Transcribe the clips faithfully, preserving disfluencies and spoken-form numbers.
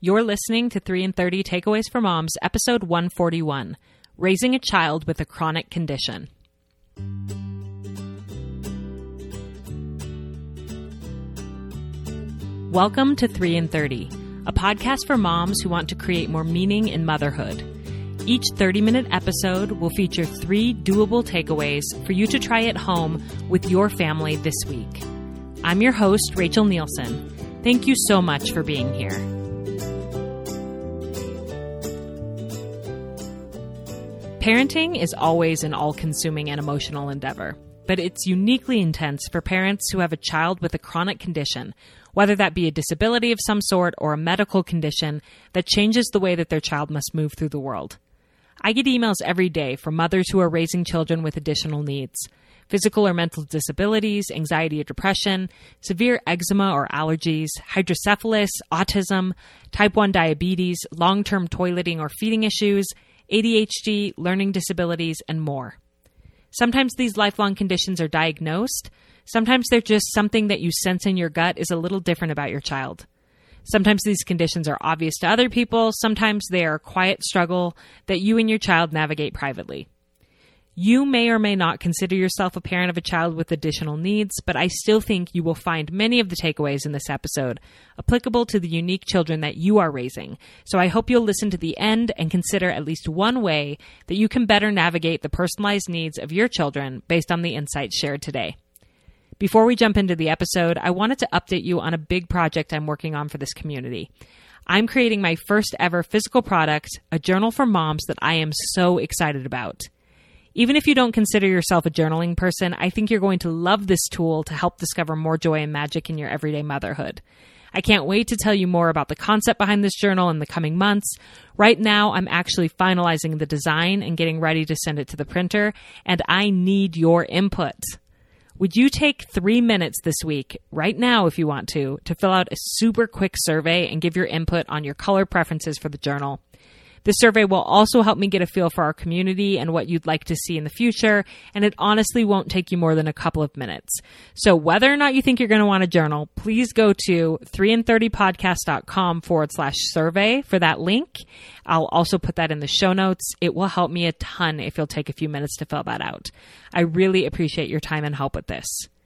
You're listening to three in thirty Takeaways for Moms, episode one forty-one, Raising a Child with a Chronic Condition. Welcome to three in thirty, a podcast for moms who want to create more meaning in motherhood. Each thirty-minute episode will feature three doable takeaways for you to try at home with your family this week. I'm your host, Rachel Nielsen. Thank you so much for being here. Parenting is always an all-consuming and emotional endeavor, but it's uniquely intense for parents who have a child with a chronic condition, whether that be a disability of some sort or a medical condition that changes the way that their child must move through the world. I get emails every day from mothers who are raising children with additional needs, physical or mental disabilities, anxiety or depression, severe eczema or allergies, hydrocephalus, autism, type one diabetes, long-term toileting or feeding issues, A D H D, learning disabilities, and more. Sometimes these lifelong conditions are diagnosed. Sometimes they're just something that you sense in your gut is a little different about your child. Sometimes these conditions are obvious to other people. Sometimes they are a quiet struggle that you and your child navigate privately. You may or may not consider yourself a parent of a child with additional needs, but I still think you will find many of the takeaways in this episode applicable to the unique children that you are raising. So I hope you'll listen to the end and consider at least one way that you can better navigate the personalized needs of your children based on the insights shared today. Before we jump into the episode, I wanted to update you on a big project I'm working on for this community. I'm creating my first ever physical product, a journal for moms that I am so excited about. Even if you don't consider yourself a journaling person, I think you're going to love this tool to help discover more joy and magic in your everyday motherhood. I can't wait to tell you more about the concept behind this journal in the coming months. Right now, I'm actually finalizing the design and getting ready to send it to the printer, and I need your input. Would you take three minutes this week, right now if you want to, to fill out a super quick survey and give your input on your color preferences for the journal? This survey will also help me get a feel for our community and what you'd like to see in the future, and it honestly won't take you more than a couple of minutes. So whether or not you think you're going to want a journal, please go to three in thirty podcast dot com forward slash survey for that link. I'll also put that in the show notes. It will help me a ton if you'll take a few minutes to fill that out. I really appreciate your time and help with this.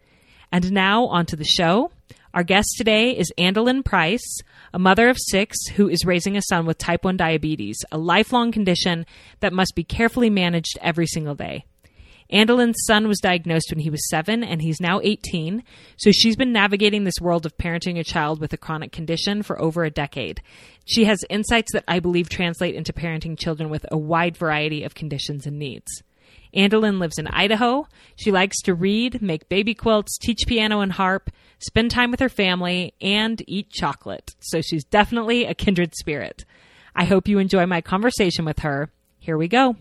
And now on to the show. Our guest today is Andalyn Price, a mother of six who is raising a son with type one diabetes, a lifelong condition that must be carefully managed every single day. Andalyn's son was diagnosed when he was seven, and he's now eighteen, so she's been navigating this world of parenting a child with a chronic condition for over a decade. She has insights that I believe translate into parenting children with a wide variety of conditions and needs. Andalyn lives in Idaho. She likes to read, make baby quilts, teach piano and harp, spend time with her family, and eat chocolate. So she's definitely a kindred spirit. I hope you enjoy my conversation with her. Here we go.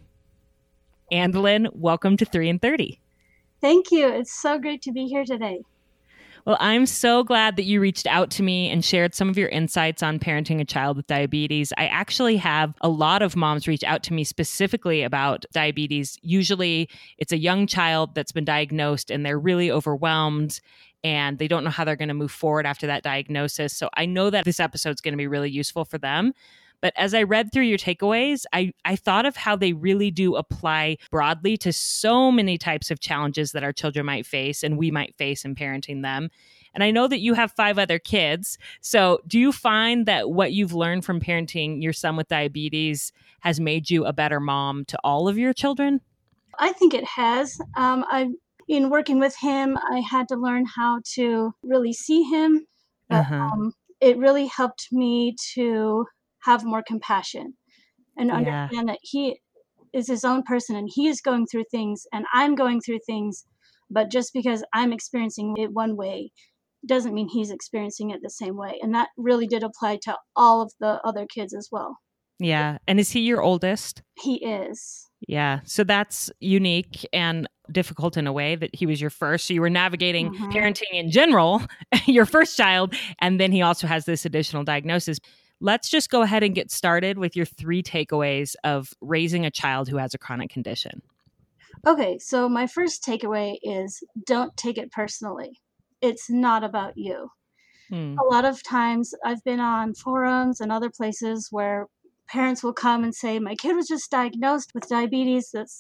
Andalyn, welcome to three in thirty. Thank you. It's so great to be here today. Well, I'm so glad that you reached out to me and shared some of your insights on parenting a child with diabetes. I actually have a lot of moms reach out to me specifically about diabetes. Usually it's a young child that's been diagnosed and they're really overwhelmed and they don't know how they're going to move forward after that diagnosis. So I know that this episode is going to be really useful for them. But as I read through your takeaways, I, I thought of how they really do apply broadly to so many types of challenges that our children might face and we might face in parenting them. And I know that you have five other kids. So do you find that what you've learned from parenting your son with diabetes has made you a better mom to all of your children? I think it has. Um, I, in working with him, I had to learn how to really see him. But, Uh-huh. um, it really helped me to have more compassion and Yeah. understand that he is his own person and he is going through things and I'm going through things, but just because I'm experiencing it one way doesn't mean he's experiencing it the same way. And that really did apply to all of the other kids as well. Yeah. And is he your oldest? He is. Yeah. So that's unique and difficult in a way that he was your first. So you were navigating Mhm. parenting in general, your first child, and then he also has this additional diagnosis. Let's just go ahead and get started with your three takeaways of raising a child who has a chronic condition. Okay, so my first takeaway is don't take it personally. It's not about you. Hmm. A lot of times I've been on forums and other places where parents will come and say, my kid was just diagnosed with diabetes. That's,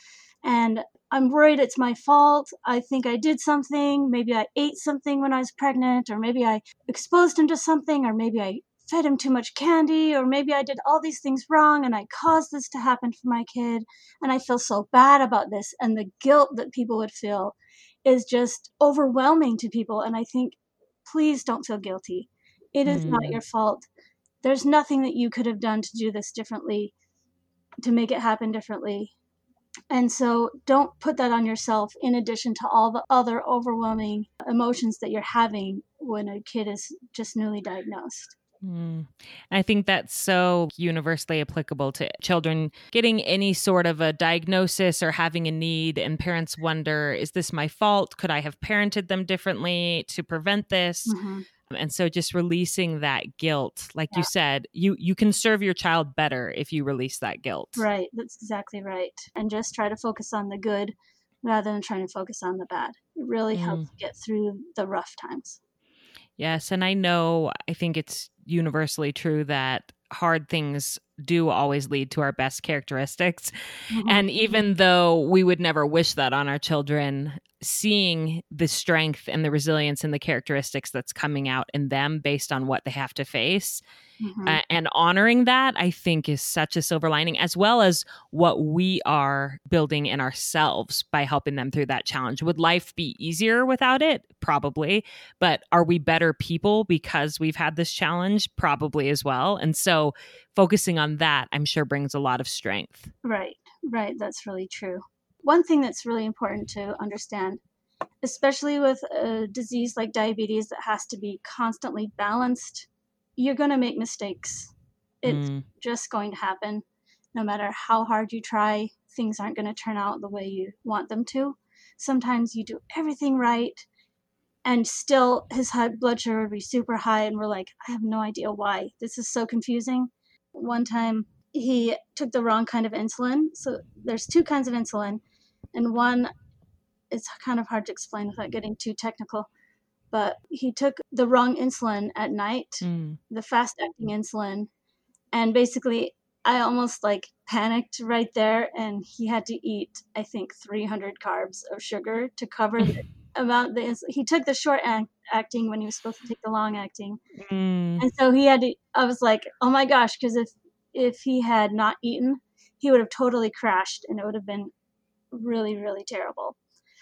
and I'm worried it's my fault. I think I did something. Maybe I ate something when I was pregnant, or maybe I exposed him to something, or maybe I fed him too much candy, or maybe I did all these things wrong and I caused this to happen for my kid. And I feel so bad about this. And the guilt that people would feel is just overwhelming to people. And I think, please don't feel guilty. It is not Hmm. your fault. There's nothing that you could have done to do this differently, to make it happen differently. And so don't put that on yourself in addition to all the other overwhelming emotions that you're having when a kid is just newly diagnosed. Mm. I think that's so universally applicable to children getting any sort of a diagnosis or having a need, and parents wonder, is this my fault? Could I have parented them differently to prevent this? Mm-hmm. And so just releasing that guilt, like Yeah. you said, you you can serve your child better if you release that guilt. Right. That's exactly right. And just try to focus on the good rather than trying to focus on the bad. It really Mm. helps get through the rough times. Yes. And I know, I think it's universally true that hard things do always lead to our best characteristics. Mm-hmm. And even though we would never wish that on our children, seeing the strength and the resilience and the characteristics that's coming out in them based on what they have to face, Mm-hmm. uh, and honoring that, I think is such a silver lining, as well as what we are building in ourselves by helping them through that challenge. Would life be easier without it? Probably. But are we better people because we've had this challenge? Probably as well. And so focusing on that, I'm sure, brings a lot of strength. Right. Right. That's really true. One thing that's really important to understand, especially with a disease like diabetes that has to be constantly balanced, you're going to make mistakes. It's Mm. just going to happen. No matter how hard you try, things aren't going to turn out the way you want them to. Sometimes you do everything right, and still his high blood sugar would be super high, and we're like, I have no idea why. This is so confusing. One time he took the wrong kind of insulin. So there's two kinds of insulin, and one, it's kind of hard to explain without getting too technical, but he took the wrong insulin at night, Mm. the fast acting insulin, and basically I almost like panicked right there, and he had to eat, I think, three hundred carbs of sugar to cover the amount. The he took the short act- acting when he was supposed to take the long acting, Mm. and so he had to. I was like, oh my gosh, because if if he had not eaten, he would have totally crashed, and it would have been really, really terrible.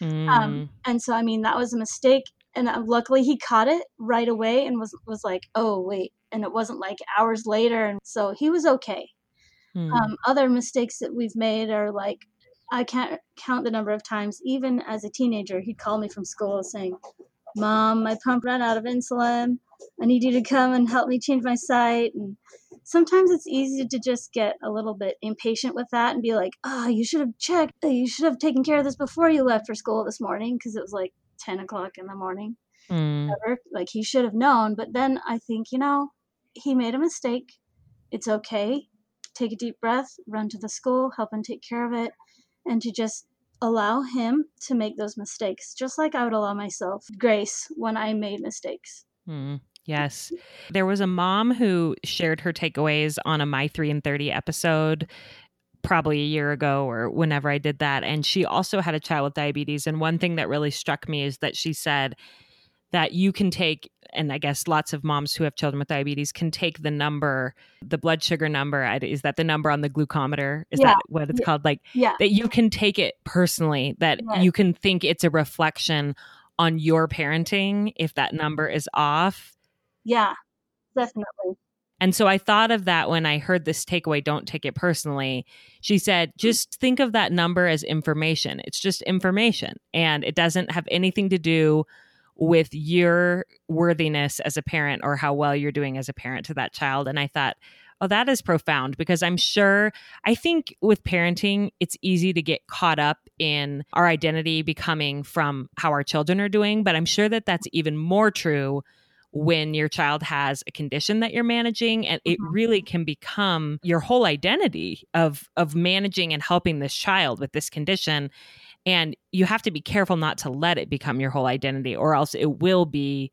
Um, Mm. and so, I mean, that was a mistake. And uh, luckily he caught it right away and was, was like, oh, wait. And it wasn't like hours later. And so he was okay. Mm. Um, other mistakes that we've made are like, I can't count the number of times, even as a teenager, he'd call me from school saying, Mom, my pump ran out of insulin. I need you to come and help me change my site. And sometimes it's easy to just get a little bit impatient with that and be like, oh, you should have checked. You should have taken care of this before you left for school this morning, because it was like ten o'clock in the morning. Mm. Whatever. Like he should have known. But then I think, you know, he made a mistake. It's okay. Take a deep breath, run to the school, help him take care of it, and to just allow him to make those mistakes, just like I would allow myself grace when I made mistakes. Mm. Yes. There was a mom who shared her takeaways on a My three and thirty episode probably a year ago or whenever I did that. And she also had a child with diabetes. And one thing that really struck me is that she said that you can take, and I guess lots of moms who have children with diabetes can take the number, the blood sugar number. Is that the number on the glucometer? Is Yeah. that what it's Yeah. called? Like Yeah. that you can take it personally, that Right. you can think it's a reflection on your parenting if that number is off. Yeah, definitely. And so I thought of that when I heard this takeaway, don't take it personally. She said, just think of that number as information. It's just information. And it doesn't have anything to do with your worthiness as a parent or how well you're doing as a parent to that child. And I thought, oh, that is profound, because I'm sure, I think with parenting, it's easy to get caught up in our identity becoming from how our children are doing. But I'm sure that that's even more true when your child has a condition that you're managing, and it really can become your whole identity of of managing and helping this child with this condition. And you have to be careful not to let it become your whole identity, or else it will be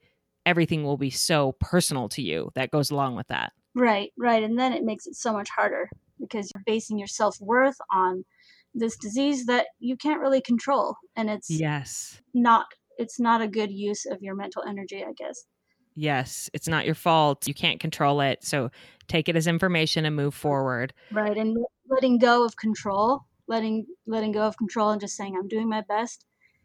everything will be so personal to you that goes along with that. Right, right. And then it makes it so much harder because you're basing your self-worth on this disease that you can't really control. And it's Yes. not it's not a good use of your mental energy, I guess. Yes. It's not your fault. You can't control it. So take it as information and move forward. Right. And letting go of control, letting letting go of control and just saying I'm doing my best,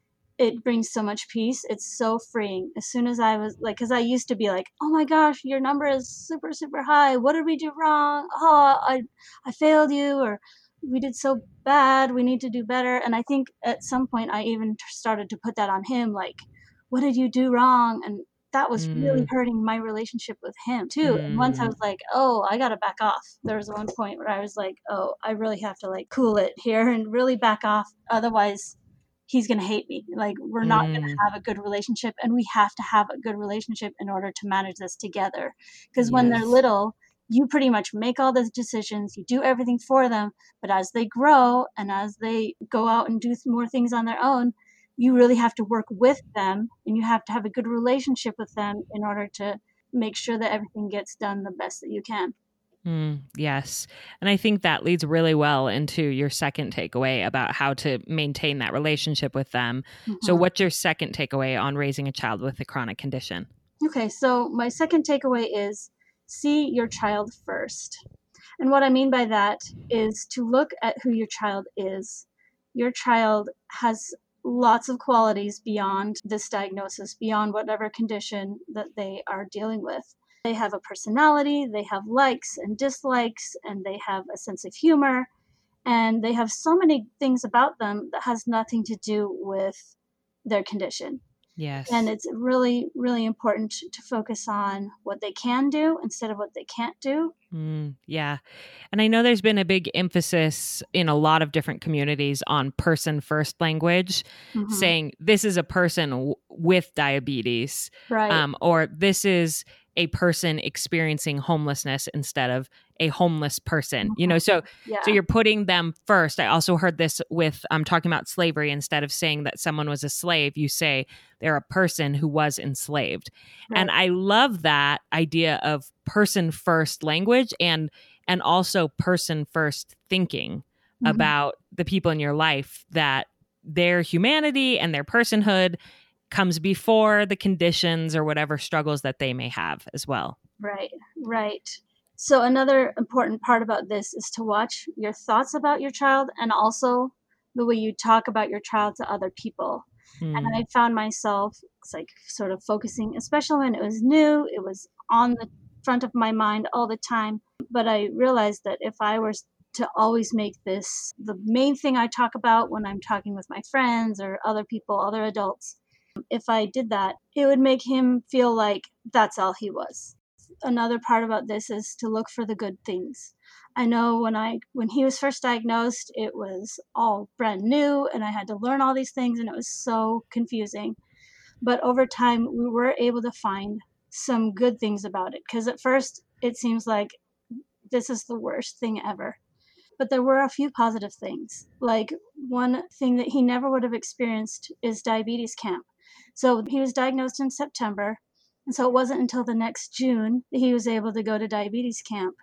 it brings so much peace. It's so freeing. As soon as I was like, because I used to be like, oh my gosh, your number is super, super high. What did we do wrong? Oh, I, I failed you, or we did so bad. We need to do better. And I think at some point I even started to put that on him, like, what did you do wrong? And that was really Mm, hurting my relationship with him too. And once I mm, was like, oh, I got to back off. There was one point where I was like, oh, I really have to like cool it here and really back off. Otherwise, he's going to hate me. Like, we're not going mm. to have a good relationship, and we have to have a good relationship in order to manage this together. Because when they're Yes. little, you pretty much make all the decisions, you do everything for them. But as they grow and as they go out and do more things on their own, you really have to work with them, and you have to have a good relationship with them in order to make sure that everything gets done the best that you can. Mm, yes. And I think that leads really well into your second takeaway about how to maintain that relationship with them. So, Mhm. what's your second takeaway on raising a child with a chronic condition? Okay, so my second takeaway is see your child first. And what I mean by that is to look at who your child is. Your child has lots of qualities beyond this diagnosis, beyond whatever condition that they are dealing with. They have a personality, they have likes and dislikes, and they have a sense of humor, and they have so many things about them that has nothing to do with their condition. And Yes. it's really, really important to focus on what they can do instead of what they can't do. Mm, yeah. And I know there's been a big emphasis in a lot of different communities on person first language, Hmm. saying this is a person w- with diabetes, Right. um, or this is a person experiencing homelessness instead of a homeless person. You know, Mhm. so so Yeah. you're putting them first. I also heard this with um, talking about slavery. Instead of saying that someone was a slave, you say they're a person who was enslaved. Right. And I love that idea of person first language and and also person first thinking Hmm. about the people in your life, that their humanity and their personhood comes before the conditions or whatever struggles that they may have as well. Right. Right. So another important part about this is to watch your thoughts about your child and also the way you talk about your child to other people. And Mm, I found myself it's like sort of focusing, especially when it was new, it was on the front of my mind all the time. But I realized that if I was to always make this the main thing I talk about when I'm talking with my friends or other people, other adults, if I did that, it would make him feel like that's all he was. Another part about this is to look for the good things. I know when I when he was first diagnosed, it was all brand new and I had to learn all these things and it was so confusing. But over time, we were able to find some good things about it because at first it seems like this is the worst thing ever. But there were a few positive things. Like one thing that he never would have experienced is diabetes camp. So he was diagnosed in September. And so it wasn't until the next June that he was able to go to diabetes camp.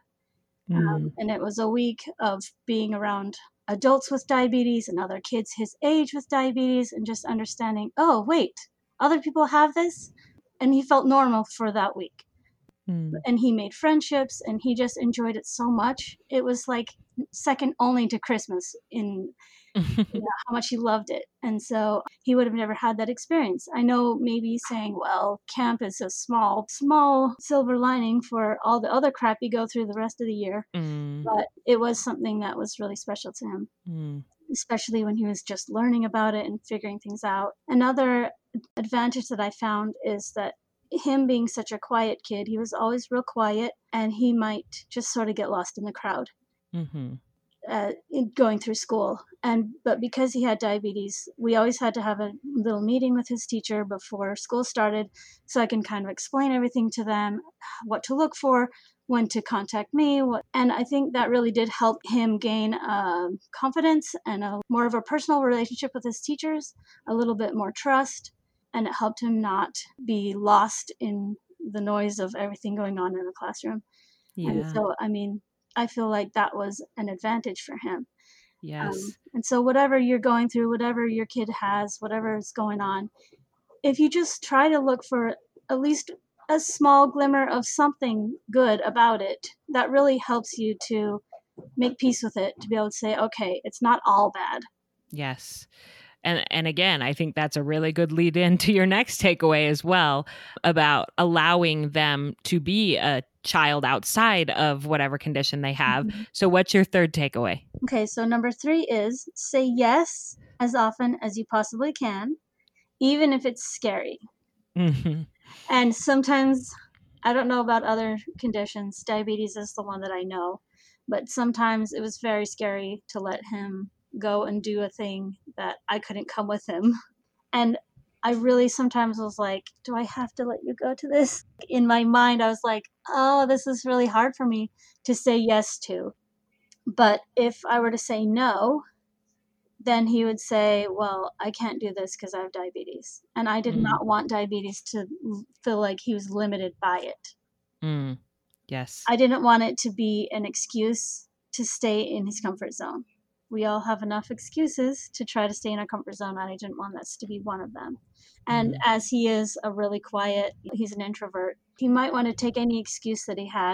mm, Um, and it was a week of being around adults with diabetes and other kids his age with diabetes and just understanding, oh, wait, other people have this. And he felt normal for that week. mm. And he made friendships and he just enjoyed it so much. It was like second only to Christmas in you know, how much he loved it. And so he would have never had that experience. I know maybe saying, well, camp is a small, small silver lining for all the other crap you go through the rest of the year. Mm, But it was something that was really special to him, mm, especially when he was just learning about it and figuring things out. Another advantage that I found is that him being such a quiet kid, he was always real quiet and he might just sort of get lost in the crowd mhm, uh, in going through school. And but because he had diabetes, we always had to have a little meeting with his teacher before school started, so I can kind of explain everything to them, what to look for, when to contact me. What, and I think that really did help him gain uh, confidence and a more of a personal relationship with his teachers, a little bit more trust. and it helped him not be lost in the noise of everything going on in the classroom. And Yeah. so, I mean, I feel like that was an advantage for him. Um, Yes. and so, whatever you're going through, whatever your kid has, whatever is going on, if you just try to look for at least a small glimmer of something good about it, that really helps you to make peace with it, to be able to say, okay, it's not all bad. Yes. And and again, I think that's a really good lead into your next takeaway as well, about allowing them to be a child outside of whatever condition they have. Mhm. So what's your third takeaway? Okay, so number three is say yes as often as you possibly can, even if it's scary. Mm-hmm. And sometimes, I don't know about other conditions, diabetes is the one that I know, but sometimes it was very scary to let him go and do a thing that I couldn't come with him. And I really sometimes was like, do I have to let you go to this? In my mind, I was like, oh, this is really hard for me to say yes to. But if I were to say no, then he would say, well, I can't do this because I have diabetes. And I did Mm, not want diabetes to l- feel like he was limited by it. mm, yes. I didn't want it to be an excuse to stay in his comfort zone. We all have enough excuses to try to stay in our comfort zone, and I didn't want that to be one of them. And Mm, as he is a really quiet, he's an introvert, he might want to take any excuse that he had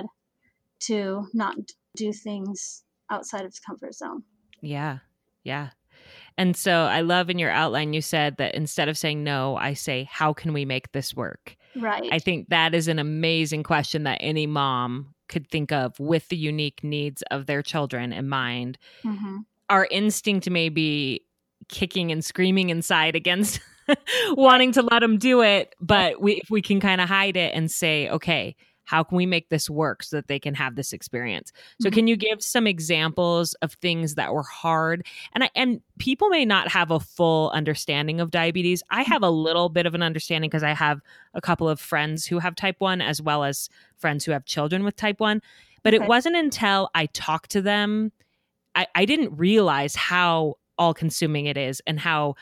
to not do things outside of his comfort zone. yeah. Yeah. And so I love in your outline, you said that instead of saying no, I say, how can we make this work? Right. I think that is an amazing question that any mom could think of with the unique needs of their children in mind. Mm-hmm. Our instinct may be kicking and screaming inside against wanting to let them do it, but we, if we can kind of hide it and say, okay, how can we make this work so that they can have this experience? So Mm-hmm. can you give some examples of things that were hard? And I, and people may not have a full understanding of diabetes. I have a little bit of an understanding because I have a couple of friends who have type one, as well as friends who have children with type one. But it Okay. wasn't until I talked to them, I, I didn't realize how all consuming it is and how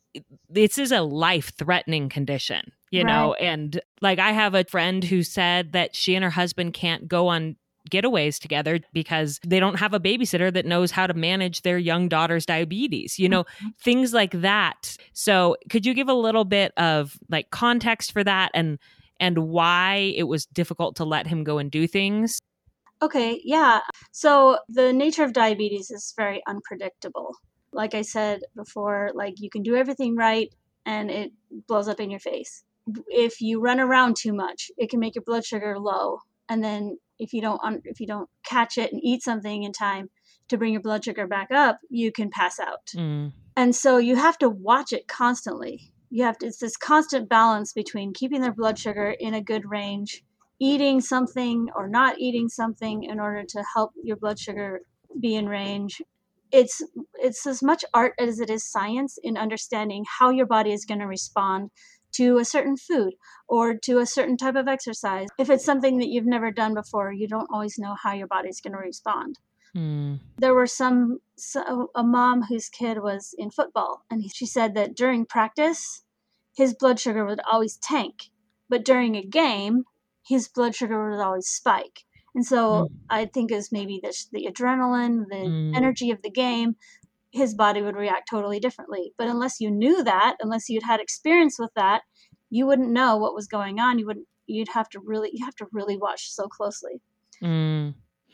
this is a life threatening condition, you Right. know? And like, I have a friend who said that she and her husband can't go on getaways together because they don't have a babysitter that knows how to manage their young daughter's diabetes, you know, things like that. So could you give a little bit of like context for that and and why it was difficult to let him go and do things? Okay, yeah. So the nature of diabetes is very unpredictable. Like I said before, like you can do everything right and it blows up in your face. If you run around too much, it can make your blood sugar low. And then if you don't un- if you don't catch it and eat something in time to bring your blood sugar back up, you can pass out. Mm, And so you have to watch it constantly. You have to, it's this constant balance between keeping their blood sugar in a good range, eating something or not eating something in order to help your blood sugar be in range. It's it's as much art as it is science in understanding how your body is going to respond to a certain food or to a certain type of exercise. If it's something that you've never done before, you don't always know how your body's going to respond. mm, There were some so a mom whose kid was in football, and she said that during practice, his blood sugar would always tank, but during a game, his blood sugar would always spike. And so mm, I think it was maybe the, the adrenaline, the mm, energy of the game, his body would react totally differently. But unless you knew that, unless you'd had experience with that, you wouldn't know what was going on. You wouldn't. You'd have to really. You have to really watch so closely. mm.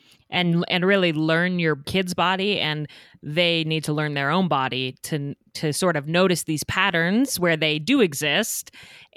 and and really learn your kid's body, and they need to learn their own body to to sort of notice these patterns where they do exist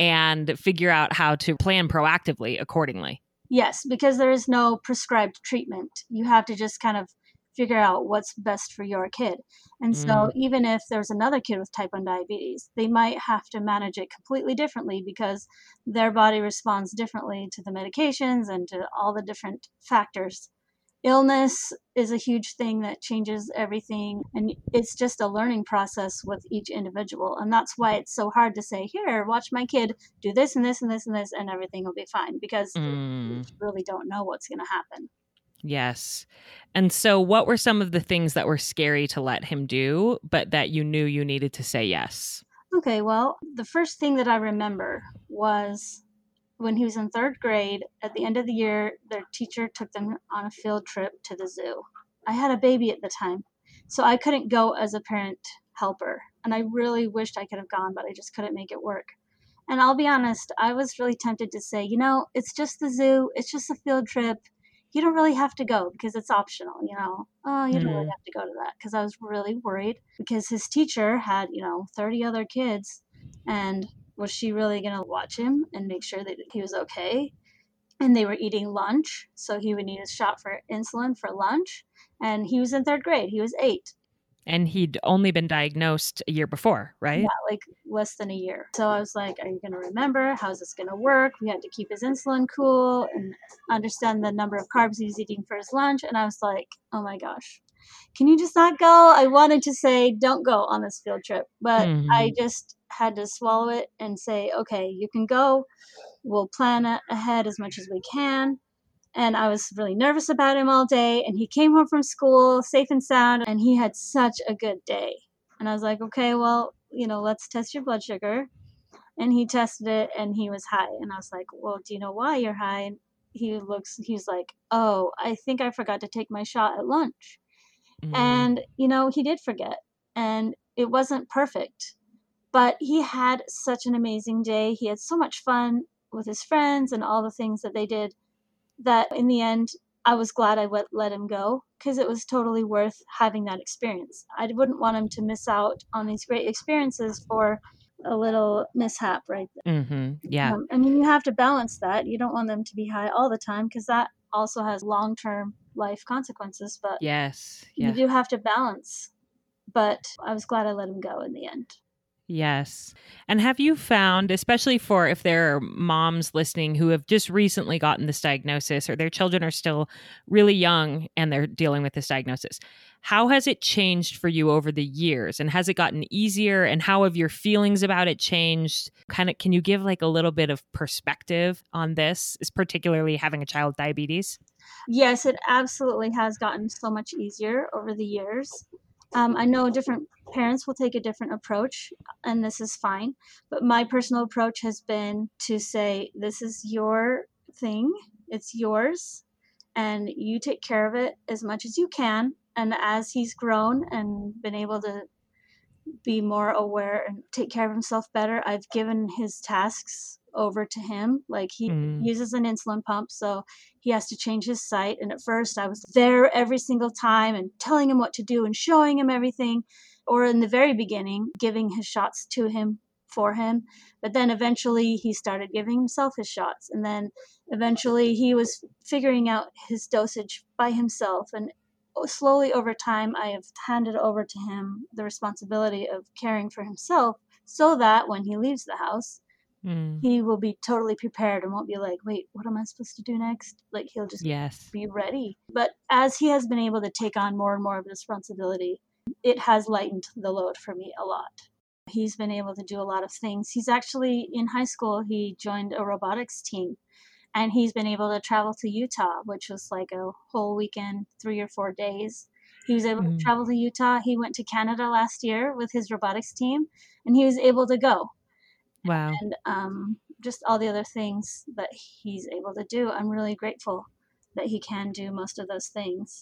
and figure out how to plan proactively accordingly. Yes, because there is no prescribed treatment. You have to just kind of figure out what's best for your kid. And so Mm, even if there's another kid with type one diabetes, they might have to manage it completely differently because their body responds differently to the medications and to all the different factors. Illness is a huge thing that changes everything, and it's just a learning process with each individual. And that's why it's so hard to say, here, watch my kid do this and this and this and this, and everything will be fine, because you mm, really don't know what's going to happen. yes. And so what were some of the things that were scary to let him do, but that you knew you needed to say yes? Okay, well, the first thing that I remember was when he was in third grade. At the end of the year, their teacher took them on a field trip to the zoo. I had a baby at the time, so I couldn't go as a parent helper. And I really wished I could have gone, but I just couldn't make it work. And I'll be honest, I was really tempted to say, you know, it's just the zoo, it's just a field trip. You don't really have to go because it's optional, you know. Oh, you don't really Mm. have to go to that, because I was really worried because his teacher had, you know, thirty other kids, and was she really going to watch him and make sure that he was okay? And they were eating lunch, so he would need a shot for insulin for lunch. And he was in third grade, he was eight. And he'd only been diagnosed a year before, Yeah, right? like less than a year. So I was like, are you going to remember? How's this going to work? We had to keep his insulin cool and understand the number of carbs he was eating for his lunch. And I was like, oh my gosh, can you just not go? I wanted to say, don't go on this field trip, but I Hmm. just had to swallow it and say, okay, you can go. We'll plan a- ahead as much as we can. And I was really nervous about him all day. And he came home from school safe and sound, and he had such a good day. And I was like, okay, well, you know, let's test your blood sugar. And he tested it and he was high. And I was like, well, do you know why you're high? And he looks, he's like, oh, I think I forgot to take my shot at lunch. Mm. And, you know, he did forget. And it wasn't perfect, but he had such an amazing day. He had so much fun with his friends and all the things that they did, that in the end, I was glad I went, let him go, because it was totally worth having that experience. I wouldn't want him to miss out on these great experiences for a little mishap right Hmm. there. Yeah. Um, I mean, you have to balance that. You don't want them to be high all the time, because that also has long term life consequences, but Yes. you Yeah. do have to balance. But I was glad I let him go in the end. Yes. And have you found, especially for if there are moms listening who have just recently gotten this diagnosis or their children are still really young and they're dealing with this diagnosis, how has it changed for you over the years? And has it gotten easier? And how have your feelings about it changed? Kind of, can you give like a little bit of perspective on this, is particularly having a child with diabetes? Yes, it absolutely has gotten so much easier over the years. Um, I know different parents will take a different approach, and this is fine. But my personal approach has been to say, this is your thing, it's yours, and you take care of it as much as you can. And as he's grown and been able to be more aware and take care of himself better, I've given his tasks over to him. Like, he Mm. uses an insulin pump, so he has to change his site. And at first, I was there every single time and telling him what to do and showing him everything, or in the very beginning, giving his shots to him for him. But then eventually, he started giving himself his shots. And then eventually, he was figuring out his dosage by himself. And slowly over time, I have handed over to him the responsibility of caring for himself, so that when he leaves the house, Mm. he will be totally prepared and won't be like, wait, what am I supposed to do next? Like, he'll just Yes. be ready. But as he has been able to take on more and more of the responsibility, it has lightened the load for me a lot. He's been able to do a lot of things. He's actually in high school, he joined a robotics team, and he's been able to travel to Utah, which was like a whole weekend, three or four days. He was able to Mm. travel to Utah. He went to Canada last year with his robotics team, and he was able to go. Wow. And um, just all the other things that he's able to do. I'm really grateful that he can do most of those things.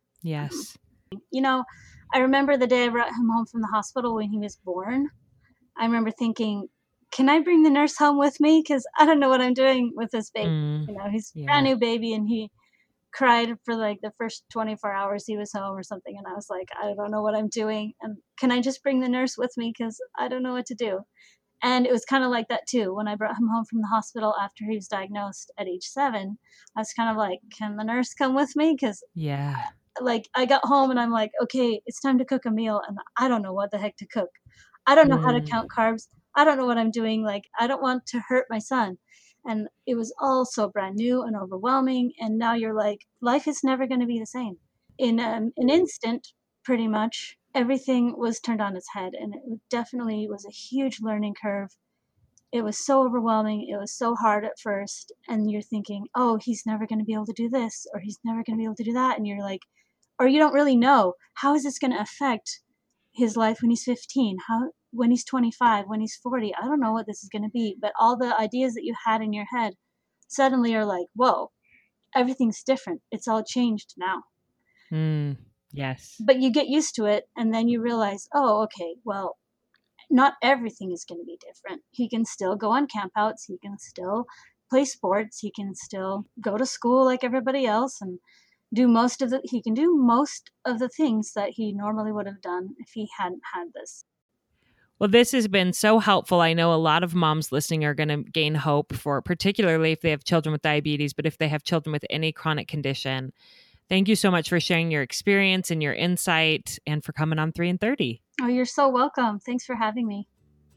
Um, Yes. you know, I remember the day I brought him home from the hospital when he was born. I remember thinking, can I bring the nurse home with me? Because I don't know what I'm doing with this baby. Mm. You know, he's a brand Yeah. new baby, and he cried for like the first twenty-four hours he was home or something. And I was like, I don't know what I'm doing. And can I just bring the nurse with me? Because I don't know what to do. And it was kind of like that too. When I brought him home from the hospital after he was diagnosed at age seven, I was kind of like, can the nurse come with me? Because Yeah. like, I got home and I'm like, okay, it's time to cook a meal. And I don't know what the heck to cook. I don't know how to Mm. count carbs. I don't know what I'm doing. Like, I don't want to hurt my son. And it was all so brand new and overwhelming. And now you're like, life is never going to be the same. In um, an instant, pretty much, everything was turned on its head. And it definitely was a huge learning curve. It was so overwhelming. It was so hard at first. And you're thinking, oh, he's never going to be able to do this, or he's never going to be able to do that. And you're like, or you don't really know, how is this going to affect his life when he's fifteen? How when he's twenty-five, when he's forty, I don't know what this is going to be. But all the ideas that you had in your head suddenly are like, whoa, everything's different. It's all changed now. Mm, yes. But you get used to it, and then you realize, oh, okay, well, not everything is going to be different. He can still go on campouts. He can still play sports. He can still go to school like everybody else and do most of the, he can do most of the things that he normally would have done if he hadn't had this. Well, this has been so helpful. I know a lot of moms listening are going to gain hope for, particularly if they have children with diabetes, but if they have children with any chronic condition. Thank you so much for sharing your experience and your insight and for coming on three in thirty. Oh, you're so welcome. Thanks for having me.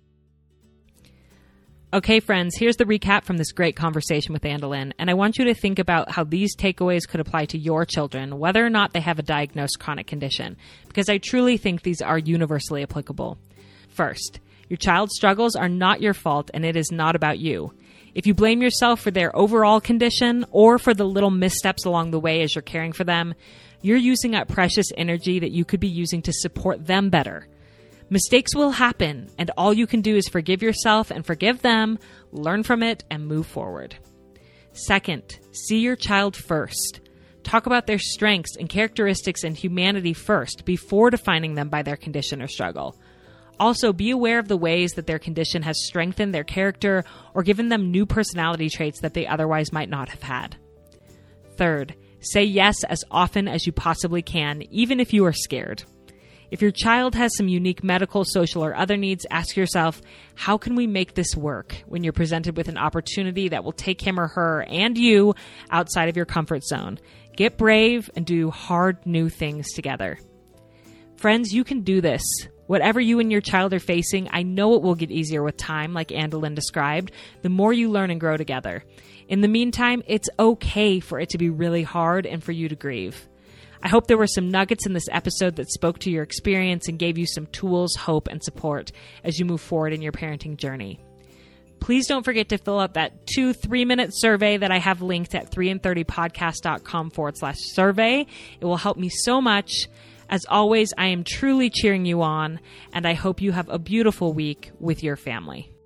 Okay, friends, here's the recap from this great conversation with Andolyn, and I want you to think about how these takeaways could apply to your children, whether or not they have a diagnosed chronic condition, because I truly think these are universally applicable. First, your child's struggles are not your fault, and it is not about you. If you blame yourself for their overall condition or for the little missteps along the way as you're caring for them, you're using up precious energy that you could be using to support them better. Mistakes will happen, and all you can do is forgive yourself and forgive them, learn from it, and move forward. Second, see your child first. Talk about their strengths and characteristics and humanity first before defining them by their condition or struggle. Also, be aware of the ways that their condition has strengthened their character or given them new personality traits that they otherwise might not have had. Third, say yes as often as you possibly can, even if you are scared. If your child has some unique medical, social, or other needs, ask yourself, how can we make this work when you're presented with an opportunity that will take him or her and you outside of your comfort zone? Get brave and do hard new things together. Friends, you can do this. Whatever you and your child are facing, I know it will get easier with time, like Andolyn described, the more you learn and grow together. In the meantime, it's okay for it to be really hard and for you to grieve. I hope there were some nuggets in this episode that spoke to your experience and gave you some tools, hope, and support as you move forward in your parenting journey. Please don't forget to fill out that two three-minute survey that I have linked at three in thirty podcast dot com forward slash survey. It will help me so much. As always, I am truly cheering you on, and I hope you have a beautiful week with your family.